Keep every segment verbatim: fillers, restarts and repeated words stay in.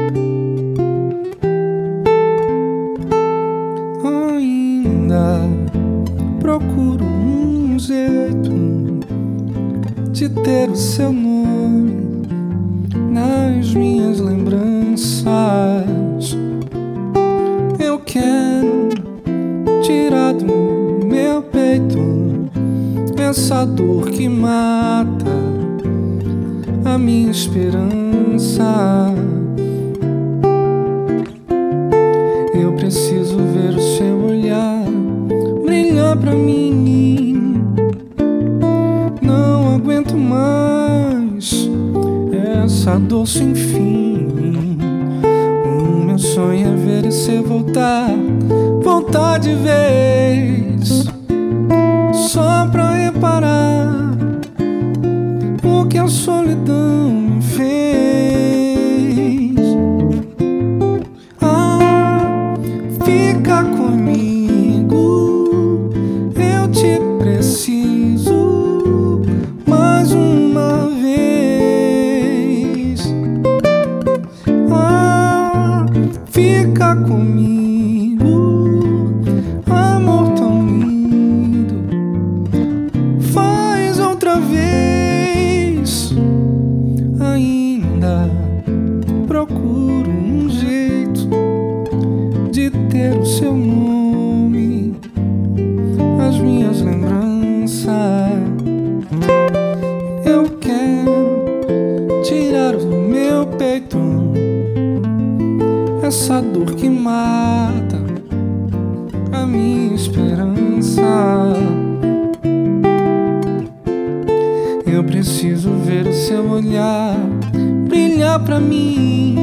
Ainda procuro um jeito de ter o seu nome nas minhas lembranças. Eu quero tirar do meu peito essa dor que mata a minha esperança. Eu preciso ver o seu olhar brilhar pra mim. Não aguento mais essa dor sem fim. O meu sonho é ver você voltar, voltar de vez, só pra reparar o que a solidão me fez. Ah, fica comigo, eu te preciso mais uma vez. Ah, fica comigo, amor tão lindo, faz outra vez. Ainda procuro um jeito de ter o seu nome nas minhas lembranças. Eu quero tirar do meu peito essa dor que mata a minha esperança. Eu preciso ver o seu olhar brilhar pra mim.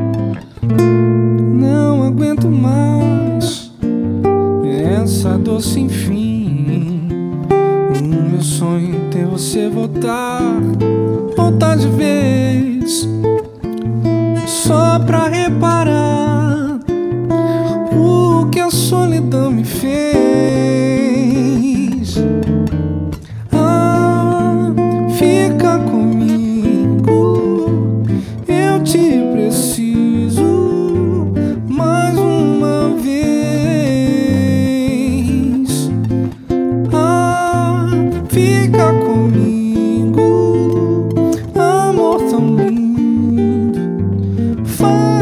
Não aguento mais essa dor sem fim. O meu sonho é ter você voltar, voltar de vez, só pra reparar o que a solidão me fez. Ah, fica comigo, eu te preciso mais uma vez. Ah, fica comigo, amor tão lindo, faz